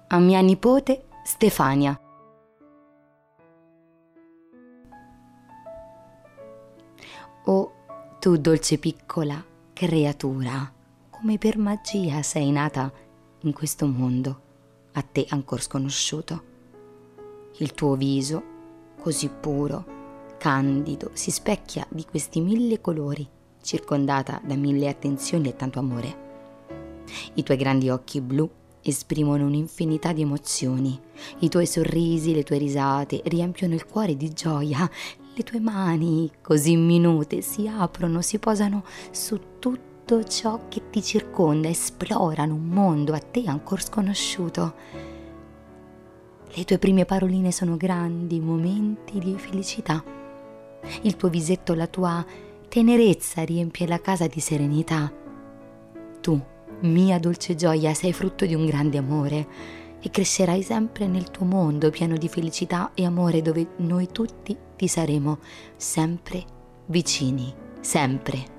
a mia nipote Stefania. Oh, tu dolce piccola creatura, come per magia sei nata in questo mondo, a te ancor sconosciuto. Il tuo viso, così puro, candido, si specchia di questi 1000 colori, circondata da 1000 attenzioni e tanto amore. I tuoi grandi occhi blu esprimono un'infinità di emozioni, i tuoi sorrisi, le tue risate riempiono il cuore di gioia, le tue mani, così minute, si aprono, si posano su tutto ciò che ti circonda, esplorano un mondo a te ancora sconosciuto. Le tue prime paroline sono grandi momenti di felicità. Il tuo visetto, la tua tenerezza riempie la casa di serenità. Tu, mia dolce gioia, sei frutto di un grande amore e crescerai sempre nel tuo mondo pieno di felicità e amore, dove noi tutti ti saremo sempre vicini, sempre.